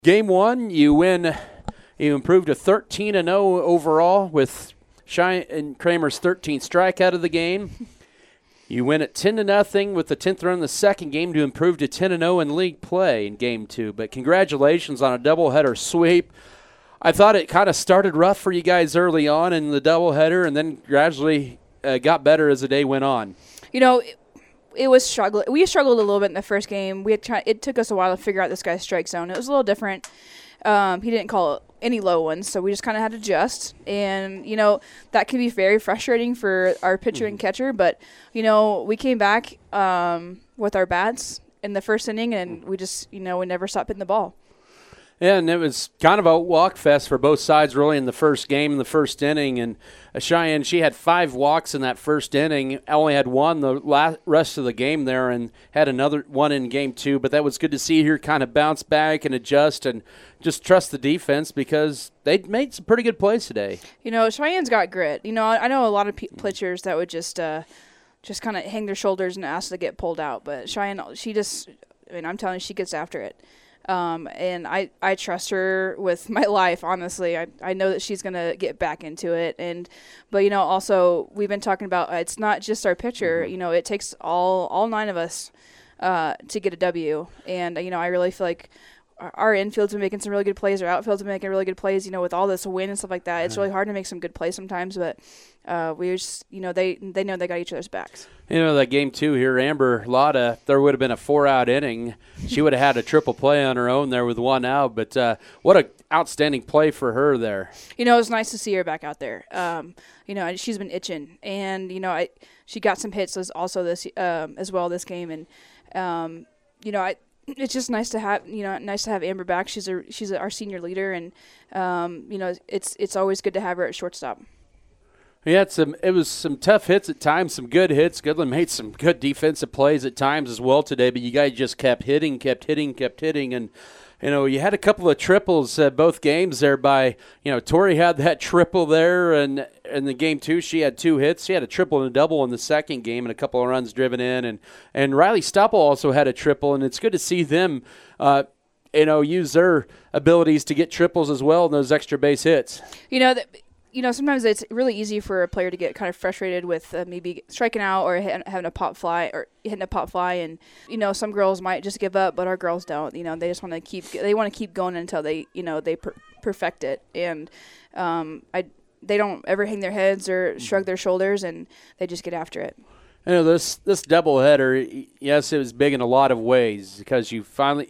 Game one, you win. You improved to 13-0 overall with Cheyenne Kramer's 13th strikeout of the game. You win at 10-0 with the 10th run in the second game to improve to 10-0 in league play in game two. But congratulations on a doubleheader sweep. I thought it kind of started rough for you guys early on in the doubleheader, and then gradually got better as the day went on. It was struggle. We struggled a little bit in the first game. It took us a while to figure out this guy's strike zone. It was a little different. He didn't call any low ones, so we just kind of had to adjust. And, that can be very frustrating for our pitcher and catcher. But, we came back with our bats in the first inning, and we just, we never stopped hitting the ball. Yeah, and it was kind of a walk fest for both sides really in the first game, in the first inning. And Cheyenne, she had 5 walks in that first inning, only had one the rest of the game there, and had another one in game two. But that was good to see her kind of bounce back and adjust and just trust the defense because they made some pretty good plays today. Cheyenne's got grit. I know a lot of pitchers that would just kind of hang their shoulders and ask to get pulled out. But Cheyenne, I'm telling you, she gets after it. And I trust her with my life, honestly. I know that she's going to get back into it. But also we've been talking about it's not just our pitcher. It takes all 9 of us to get a W. And, I really feel like our infield's been making some really good plays. Our outfield's been making really good plays, with all this wind and stuff like that. It's really hard to make some good plays sometimes. But we just, they know they got each other's backs. That game two here, Amber Lotta, there would have been a 4-out inning. She would have had a triple play on her own there with 1 out. But what an outstanding play for her there. It was nice to see her back out there. She's been itching. And, she got some hits also this as well this game. And, it's just nice to have Amber back. She's our senior leader, and it's always good to have her at shortstop. Yeah, it was some tough hits at times, some good hits. Goodland made some good defensive plays at times as well today, but you guys just kept hitting, and you had a couple of triples both games there by, Tori had that triple there, and in the game two, she had 2 hits. She had a triple and a double in the second game and a couple of runs driven in, and Riley Stoppel also had a triple, and it's good to see them, use their abilities to get triples as well in those extra base hits. Sometimes it's really easy for a player to get kind of frustrated with maybe striking out or having a pop fly or hitting a pop fly, and some girls might just give up, but our girls don't. They just want to keep going until they perfect it, and they don't ever hang their heads or shrug their shoulders, and they just get after it. This doubleheader, yes, it was big in a lot of ways because you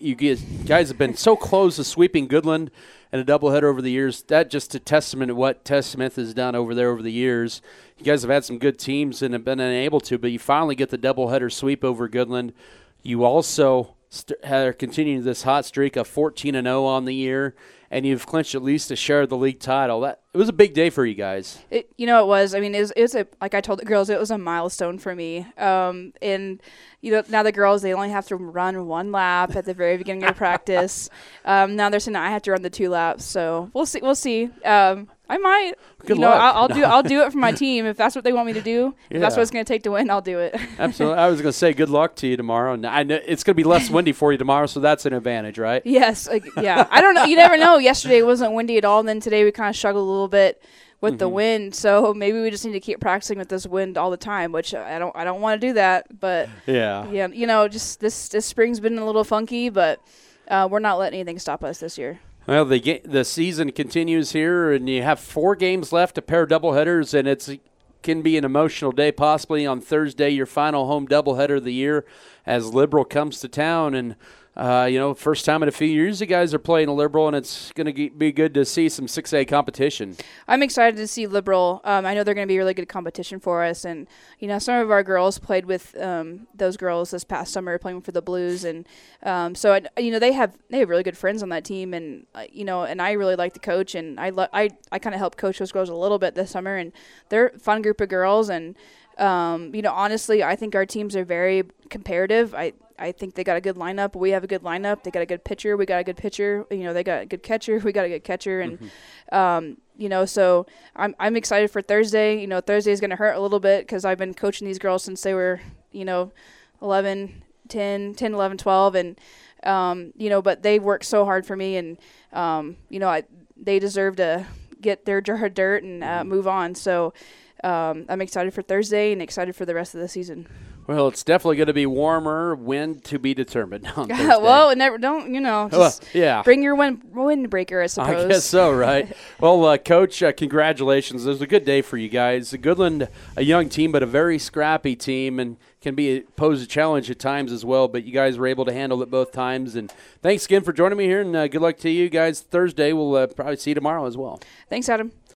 guys have been so close to sweeping Goodland and a doubleheader over the years. That just a testament to what Tess Smith has done over there over the years. You guys have had some good teams and have been unable to, but you finally get the doubleheader sweep over Goodland. You also are continuing this hot streak of 14-0 on the year, and you've clinched at least a share of the league title. It was a big day for you guys. It was. I mean, it was like I told the girls, it was a milestone for me. And now the girls, they only have to run 1 lap at the very beginning of practice. Now they're saying I have to run the 2 laps. So we'll see. I might. Good luck. I'll do it for my team if that's what they want me to do. Yeah. If that's what it's going to take to win, I'll do it. Absolutely. I was going to say good luck to you tomorrow. And I know it's going to be less windy for you tomorrow, so that's an advantage, right? Yes. Yeah. I don't know. You never know. Yesterday it wasn't windy at all, and then today we kind of struggled a little bit with the wind. So maybe we just need to keep practicing with this wind all the time, which I don't want to do that. But yeah, just this spring's been a little funky, but we're not letting anything stop us this year. Well, the season continues here, and you have 4 games left, a pair of doubleheaders, and it can be an emotional day possibly on Thursday, your final home doubleheader of the year as Liberal comes to town. And first time in a few years you guys are playing a Liberal, and it's going to be good to see some 6A competition. I'm excited to see Liberal. I know they're going to be really good competition for us, and some of our girls played with those girls this past summer playing for the Blues, and so they have really good friends on that team, and and I really like the coach, and I kind of helped coach those girls a little bit this summer, and they're a fun group of girls, and honestly, I think our teams are very comparative. I think they got a good lineup. We have a good lineup. They got a good pitcher. We got a good pitcher. They got a good catcher. We got a good catcher. And, so I'm excited for Thursday. Thursday is going to hurt a little bit because I've been coaching these girls since they were, 11, 10, 11, 12. And But they worked so hard for me, and they deserve to get their dirt and move on. So I'm excited for Thursday and excited for the rest of the season. Well, it's definitely going to be warmer. Wind to be determined on Thursday. Well, just bring your windbreaker, I suppose. I guess so, right? Well, Coach, congratulations. It was a good day for you guys. Goodland, a young team, but a very scrappy team, and can pose a challenge at times as well. But you guys were able to handle it both times. And thanks again for joining me here, and good luck to you guys Thursday. We'll probably see you tomorrow as well. Thanks, Adam.